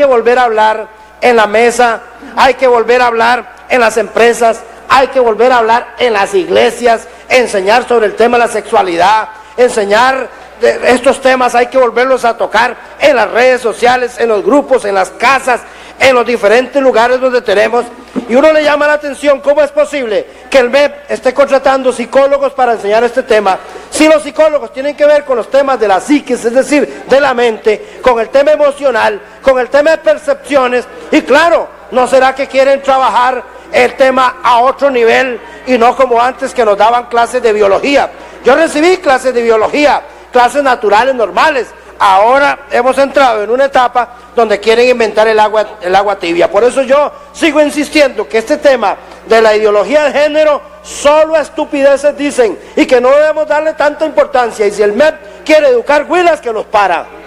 que volver a hablar en la mesa, hay que volver a hablar en las empresas, hay que volver a hablar en las iglesias, enseñar sobre el tema de la sexualidad, enseñar estos temas, hay que volverlos a tocar en las redes sociales, en los grupos, en las casas, en los diferentes lugares donde tenemos. Y uno le llama la atención cómo es posible que el MEP esté contratando psicólogos para enseñar este tema, si los psicólogos tienen que ver con los temas de la psiquis, es decir, de la mente, con el tema emocional, con el tema de percepciones. Y claro, ¿no será que quieren trabajar el tema a otro nivel y no como antes, que nos daban clases de biología? Yo recibí clases de biología, clases naturales normales. Ahora hemos entrado en una etapa donde quieren inventar el agua tibia. Por eso yo sigo insistiendo que este tema de la ideología de género solo estupideces dicen y que no debemos darle tanta importancia. Y si el MEP quiere educar huilas, que los para.